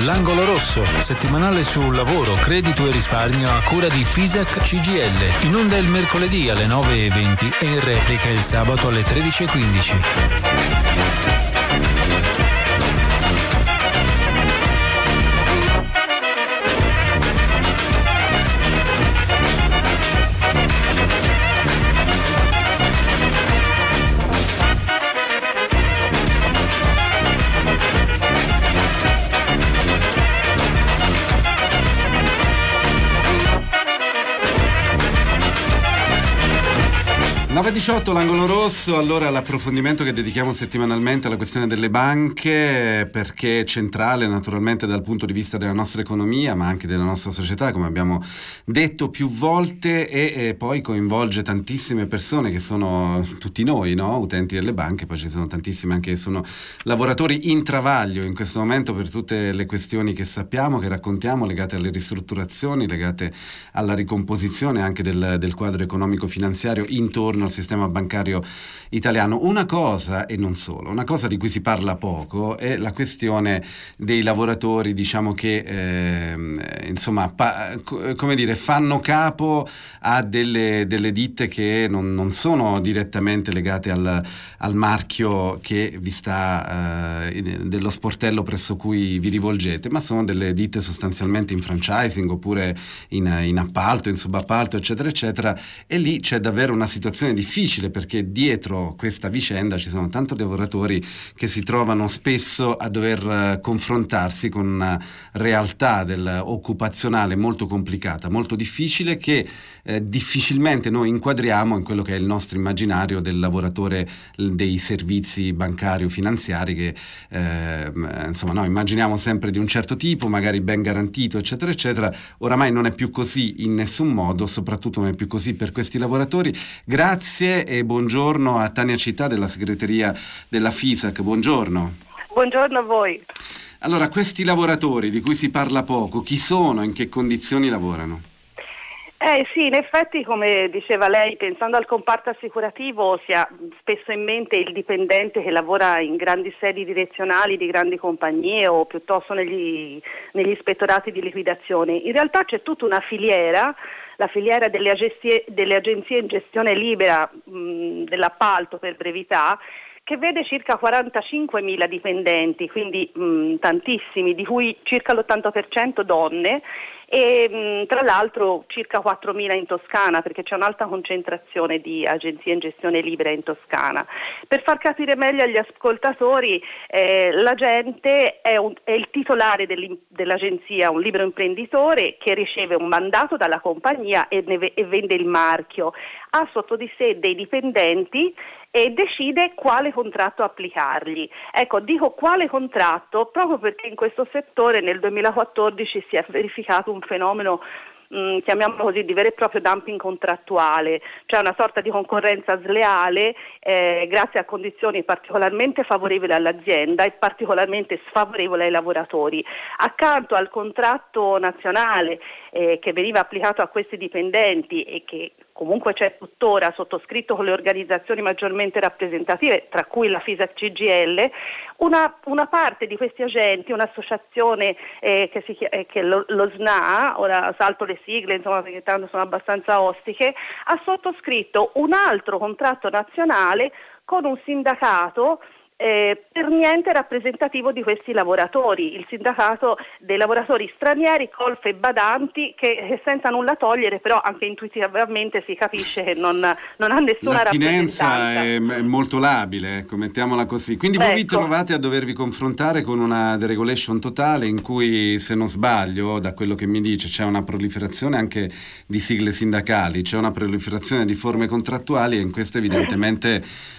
L'Angolo Rosso, settimanale sul lavoro, credito e risparmio a cura di FISAC CGIL. In onda il mercoledì alle 9:20 e in replica il sabato alle 13:15. Nove 18, l'Angolo Rosso. Allora, l'approfondimento che dedichiamo settimanalmente alla questione delle banche, perché è centrale naturalmente dal punto di vista della nostra economia, ma anche della nostra società, come abbiamo detto più volte, e poi coinvolge tantissime persone che sono tutti noi, no? Utenti delle banche. Poi ci sono tantissimi anche che sono lavoratori in travaglio in questo momento per tutte le questioni che sappiamo, che raccontiamo, legate alle ristrutturazioni, legate alla ricomposizione anche del quadro economico-finanziario intorno al sistema bancario italiano. Una cosa, e non solo, una cosa di cui si parla poco è la questione dei lavoratori, diciamo, che come dire, fanno capo a delle ditte che non sono direttamente legate al marchio che vi sta dello sportello presso cui vi rivolgete, ma sono delle ditte sostanzialmente in franchising oppure in appalto, in subappalto, eccetera eccetera, e lì c'è davvero una situazione difficile, perché dietro questa vicenda ci sono tanti lavoratori che si trovano spesso a dover confrontarsi con una realtà occupazionale molto complicata, molto difficile, che difficilmente noi inquadriamo in quello che è il nostro immaginario del lavoratore dei servizi bancari o finanziari, che noi immaginiamo sempre di un certo tipo, magari ben garantito, eccetera eccetera. Oramai non è più così in nessun modo, soprattutto non è più così per questi lavoratori. Grazie e buongiorno a Tania Città della segreteria della FISAC. Buongiorno. Buongiorno a voi. Allora, questi lavoratori di cui si parla poco, chi sono, in che condizioni lavorano? Sì, in effetti, come diceva lei, pensando al comparto assicurativo si ha spesso in mente il dipendente che lavora in grandi sedi direzionali di grandi compagnie o piuttosto negli ispettorati di liquidazione. In realtà c'è tutta una filiera, la filiera delle agenzie in gestione libera, dell'appalto per brevità, che vede circa 45.000 dipendenti, quindi tantissimi, di cui circa l'80% donne, e tra l'altro circa 4.000 in Toscana, perché c'è un'alta concentrazione di agenzie in gestione libera in Toscana. Per far capire meglio agli ascoltatori, l'agente è il titolare dell'agenzia, un libero imprenditore che riceve un mandato dalla compagnia e vende il marchio, ha sotto di sé dei dipendenti e decide quale contratto applicargli. Ecco, dico quale contratto proprio perché in questo settore nel 2014 si è verificato un fenomeno, chiamiamolo così, di vero e proprio dumping contrattuale, cioè una sorta di concorrenza sleale grazie a condizioni particolarmente favorevoli all'azienda e particolarmente sfavorevoli ai lavoratori. Accanto al contratto nazionale che veniva applicato a questi dipendenti e che comunque c'è tuttora sottoscritto con le organizzazioni maggiormente rappresentative, tra cui la FISAC CGIL, una parte di questi agenti, un'associazione che lo SNA, ora salto le sigle, insomma, perché tanto sono abbastanza ostiche, ha sottoscritto un altro contratto nazionale con un sindacato per niente rappresentativo di questi lavoratori, il sindacato dei lavoratori stranieri, colf e badanti, che senza nulla togliere però anche intuitivamente si capisce che non ha nessuna l'attinenza rappresentanza. è molto labile, ecco, mettiamola così. Quindi voi vi trovate a dovervi confrontare con una deregulation totale in cui, se non sbaglio, da quello che mi dice, c'è una proliferazione anche di sigle sindacali, c'è una proliferazione di forme contrattuali, e in questo evidentemente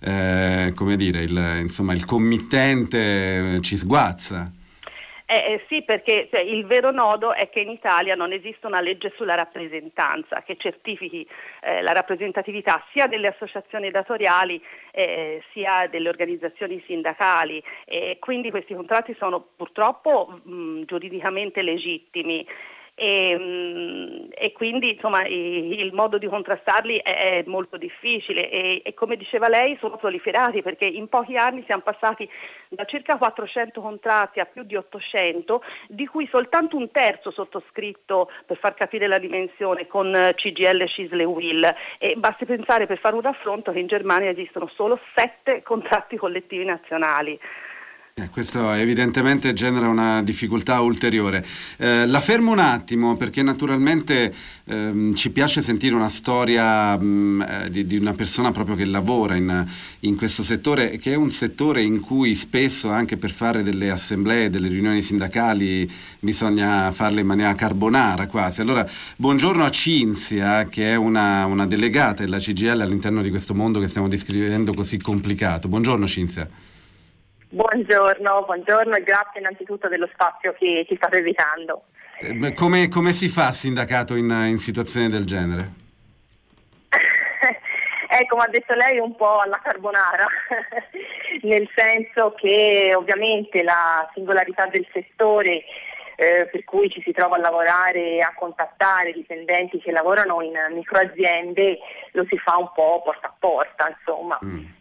il committente ci sguazza. Sì, perché il vero nodo è che in Italia non esiste una legge sulla rappresentanza che certifichi la rappresentatività sia delle associazioni datoriali sia delle organizzazioni sindacali, e quindi questi contratti sono purtroppo giuridicamente legittimi. e quindi insomma il modo di contrastarli è molto difficile e come diceva lei sono proliferati, perché in pochi anni siamo passati da circa 400 contratti a più di 800, di cui soltanto un terzo sottoscritto, per far capire la dimensione, con CGIL, CISL e UIL, e basti pensare, per fare un raffronto, che in Germania esistono solo 7 contratti collettivi nazionali. Questo evidentemente genera una difficoltà ulteriore. La fermo un attimo perché naturalmente ci piace sentire una storia di una persona proprio che lavora in questo settore, che è un settore in cui spesso anche per fare delle assemblee, delle riunioni sindacali bisogna farle in maniera carbonara quasi. Allora, buongiorno a Cinzia, che è una delegata della CGIL all'interno di questo mondo che stiamo descrivendo così complicato. Buongiorno Cinzia. Buongiorno e grazie innanzitutto dello spazio che ci state dedicando. Come si fa sindacato in situazioni del genere? Come ha detto lei, un po' alla carbonara, nel senso che ovviamente la singolarità del settore per cui ci si trova a lavorare e a contattare dipendenti che lavorano in microaziende lo si fa un po' porta a porta, insomma.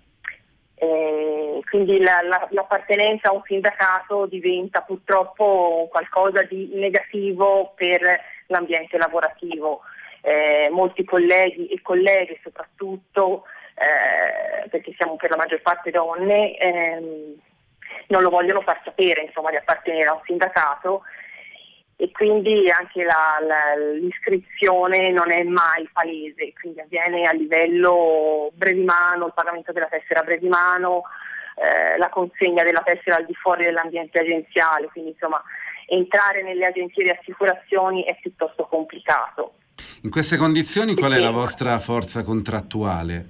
Quindi l'appartenenza a un sindacato diventa purtroppo qualcosa di negativo per l'ambiente lavorativo. Molti colleghi e colleghe soprattutto, perché siamo per la maggior parte donne, non lo vogliono far sapere, insomma, di appartenere a un sindacato, e quindi anche l'iscrizione non è mai palese, quindi avviene a livello brevimano, il pagamento della tessera brevimano, la consegna della tessera al di fuori dell'ambiente agenziale, quindi insomma entrare nelle agenzie di assicurazioni è piuttosto complicato. In queste condizioni qual è la vostra forza contrattuale?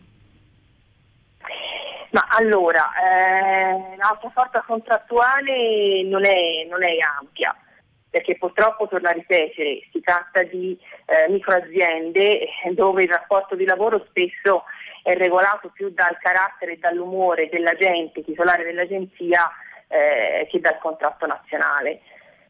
Ma allora, la nostra forza contrattuale non è ampia, perché purtroppo, torno a ripetere, si tratta di microaziende dove il rapporto di lavoro spesso è regolato più dal carattere e dall'umore dell'agente titolare dell'agenzia che dal contratto nazionale.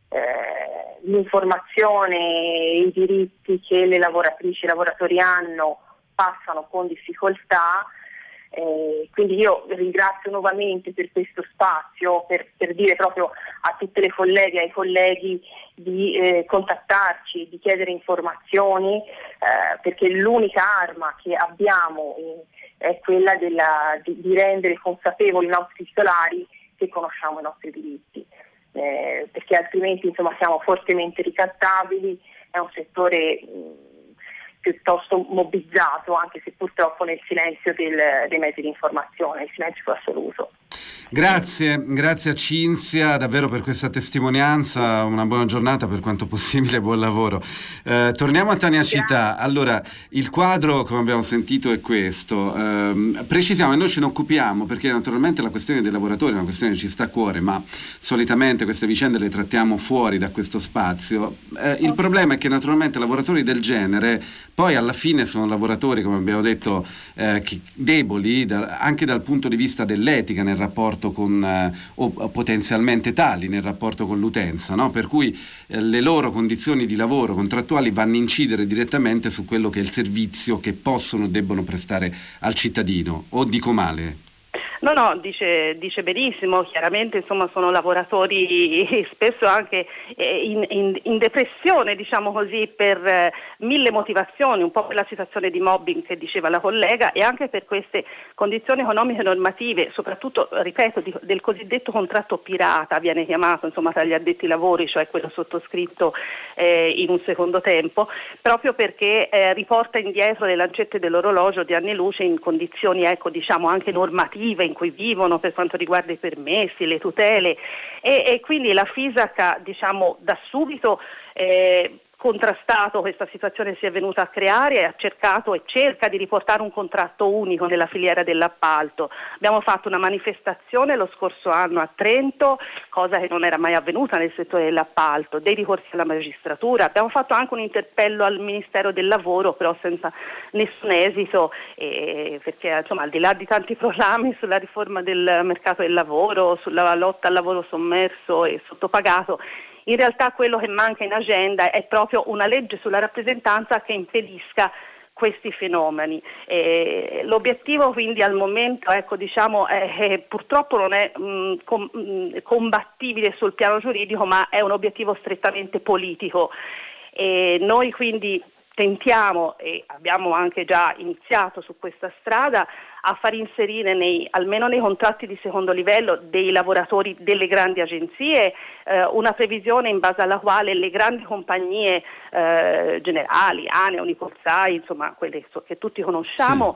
L'informazione e i diritti che le lavoratrici e i lavoratori hanno passano con difficoltà. Quindi io ringrazio nuovamente per questo spazio per dire proprio a tutte le colleghe e ai colleghi di contattarci, di chiedere informazioni, perché l'unica arma che abbiamo è quella di rendere consapevoli i nostri titolari che conosciamo i nostri diritti, perché altrimenti insomma siamo fortemente ricattabili, è un settore piuttosto mobbizzato, anche se purtroppo nel silenzio dei mezzi di informazione, il silenzio più assoluto. Grazie a Cinzia davvero per questa testimonianza, una buona giornata, per quanto possibile buon lavoro. Torniamo a Tania Città. Allora, il quadro, come abbiamo sentito, è questo. Precisiamo, e noi ce ne occupiamo perché naturalmente la questione dei lavoratori è una questione che ci sta a cuore, ma solitamente queste vicende le trattiamo fuori da questo spazio. Il problema è che naturalmente lavoratori del genere poi alla fine sono lavoratori, come abbiamo detto, deboli anche dal punto di vista dell'etica nel rapporto o potenzialmente tali nel rapporto con l'utenza, no? Per cui le loro condizioni di lavoro contrattuali vanno a incidere direttamente su quello che è il servizio che possono o debbono prestare al cittadino. O dico male? No, dice benissimo, chiaramente insomma sono lavoratori spesso anche in depressione, diciamo così, per mille motivazioni, un po' per la situazione di mobbing che diceva la collega e anche per queste condizioni economiche normative, soprattutto, ripeto, del cosiddetto contratto pirata, viene chiamato insomma tra gli addetti ai lavori, cioè quello sottoscritto in un secondo tempo, proprio perché riporta indietro le lancette dell'orologio di anni luce in condizioni, diciamo, anche normative in cui vivono per quanto riguarda i permessi, le tutele e quindi la FISAC, diciamo, da subito contrastato questa situazione si è venuta a creare e ha cercato e cerca di riportare un contratto unico nella filiera dell'appalto. Abbiamo fatto una manifestazione lo scorso anno a Trento, cosa che non era mai avvenuta nel settore dell'appalto, dei ricorsi alla magistratura, abbiamo fatto anche un interpello al Ministero del Lavoro, però senza nessun esito, perché insomma al di là di tanti proclami sulla riforma del mercato del lavoro, sulla lotta al lavoro sommerso e sottopagato, In realtà quello che manca in agenda è proprio una legge sulla rappresentanza che impedisca questi fenomeni. L'obiettivo quindi al momento, purtroppo non è combattibile sul piano giuridico, ma è un obiettivo strettamente politico. Noi quindi tentiamo, e abbiamo anche già iniziato su questa strada, a far inserire almeno nei contratti di secondo livello dei lavoratori delle grandi agenzie una previsione in base alla quale le grandi compagnie generali, ANEA, Unicorsai, insomma quelle che tutti conosciamo,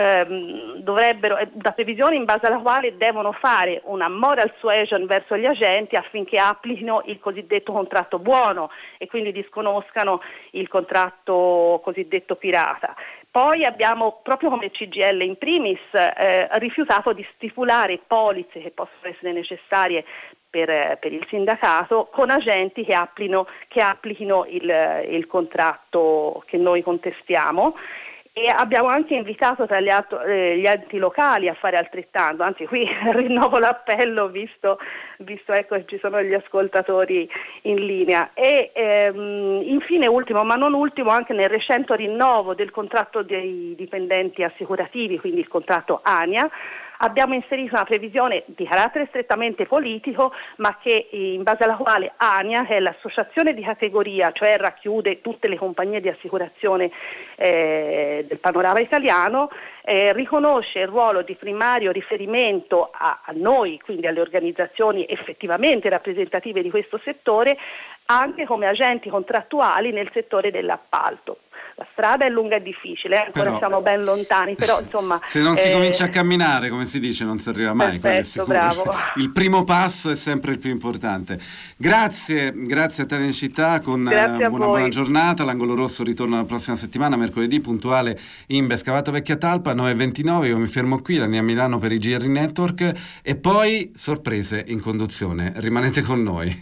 una previsione in base alla quale devono fare una moral suasion verso gli agenti affinché applichino il cosiddetto contratto buono e quindi disconoscano il contratto cosiddetto pirata. Poi abbiamo, proprio come CGIL in primis, rifiutato di stipulare polizze che possono essere necessarie per il sindacato con agenti che applichino il contratto che noi contestiamo, e abbiamo anche invitato tra gli enti locali a fare altrettanto, anzi qui rinnovo l'appello visto che ci sono gli ascoltatori in linea. E infine, ultimo ma non ultimo, anche nel recente rinnovo del contratto dei dipendenti assicurativi, quindi il contratto ANIA, abbiamo inserito una previsione di carattere strettamente politico, ma che in base alla quale ANIA, che è l'associazione di categoria, cioè racchiude tutte le compagnie di assicurazione del panorama italiano, riconosce il ruolo di primario riferimento a noi, quindi alle organizzazioni effettivamente rappresentative di questo settore, anche come agenti contrattuali nel settore dell'appalto. La strada è lunga e difficile, ancora siamo ben lontani, però insomma... Se non si comincia a camminare, come si dice, non si arriva mai. Perfetto, bravo. Il primo passo è sempre il più importante. Grazie a Tenerife, con una buona giornata. L'Angolo Rosso ritorna la prossima settimana, mercoledì, puntuale in Bescavato Vecchia Talpa, 9:29. Io mi fermo qui, la Nia Milano per i GR Network, e poi sorprese in conduzione. Rimanete con noi.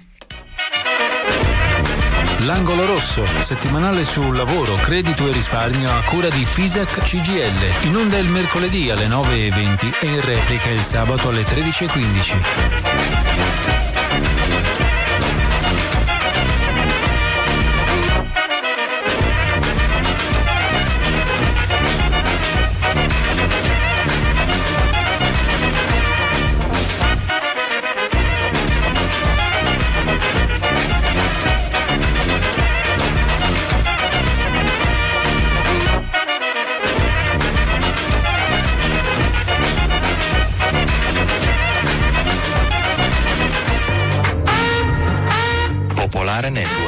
L'Angolo Rosso, settimanale sul lavoro, credito e risparmio a cura di FISAC CGIL. In onda il mercoledì alle 9:20 e in replica il sabato alle 13:15. Network.